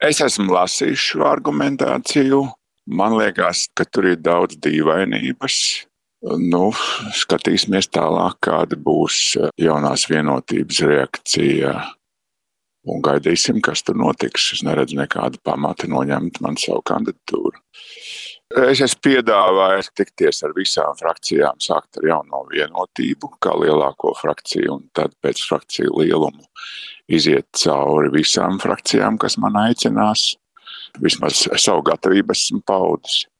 Es esmu lasījis šo argumentāciju. Man liekas, ka tur ir daudz dīvainības. Nu, skatīsimies tālāk, kāda būs jaunās vienotības reakcija. Un gaidīsim, kas tur notiks. Es neredzu nekādu pamata noņemt man savu kandidatūru. Es esmu piedāvājis tikties ar visām frakcijām, sākt ar jauno vienotību, kā lielāko frakciju, un tad pēc frakciju lielumu iziet cauri visām frakcijām, kas man aicinās. Vismaz savu gatavību esmu paudis.